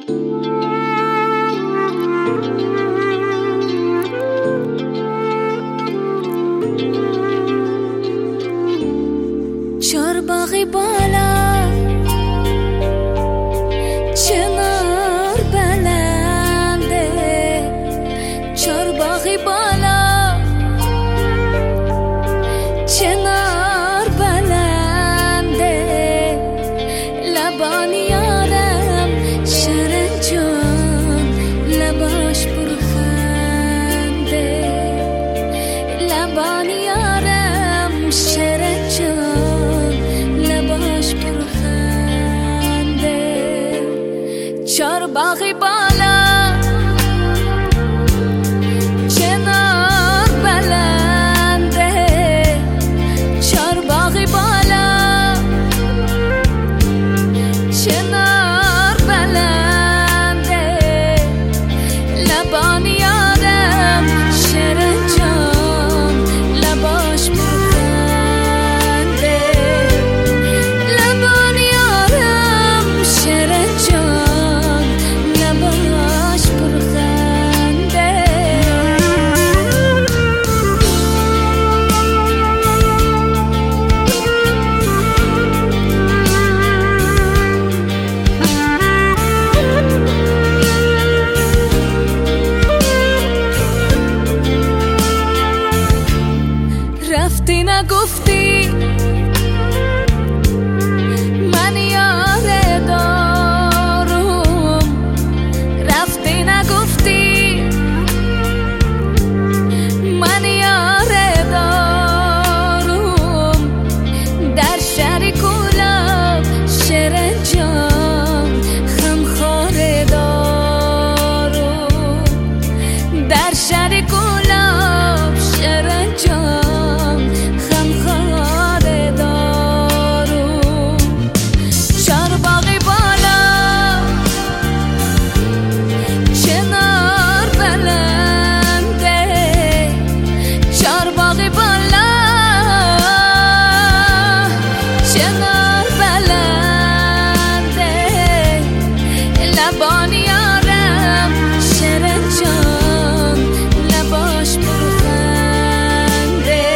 چهارباغی بالا چنار بلنده، چهارباغی بالا چنار بلنده، لبان یارم شرن جان لباش پرخنده، لبان یارم شرن جان لباش پرخنده. چهارباغی بالا چنار بلنده، چهارباغی بالا چنار بلنده، لبان یارم شرن جان لباش پرخنده، لبان یارم شرن جان لباش پرخنده. رفتی نگفتی من یاره دارم، رفتی نگفتی من یاره دارم، در شهر گلاب شرن جان خمخاره دارم، در شهر گلاب شرن جان خمخاره دارم. چهارباغی بالا چنار بلنده، چهارباغی بالا چنار بلنده، لبان یارم شرن جان لباش پرخنده،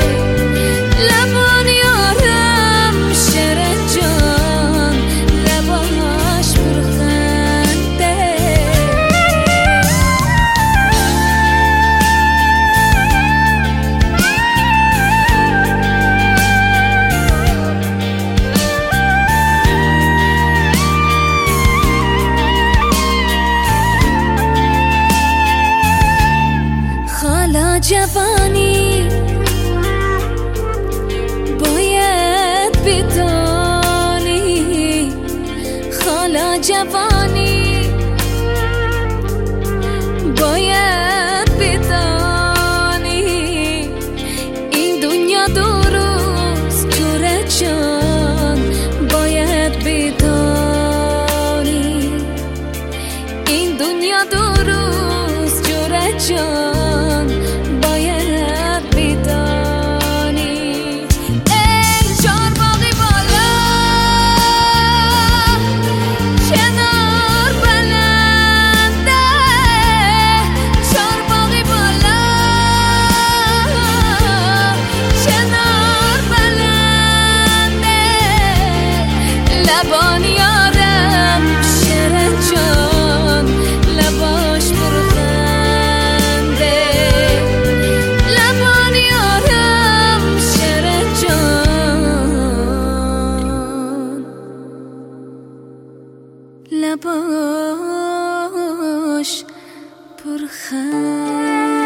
لبان یارم شرن جان لباش پرخنده. حالا جوانی باید بدانی، حالا جوانی باید بدانی، این دنیا درست جوره جان باید بدانی، این دنیا درست جوره جان باید بدانی. ای چهارباغی بالا چنار بلنده، چهارباغی بالا چنار بلنده، لبان یارم شرن جان لباش پرخنده، لبان یارم شرن جان لباش پرخنده.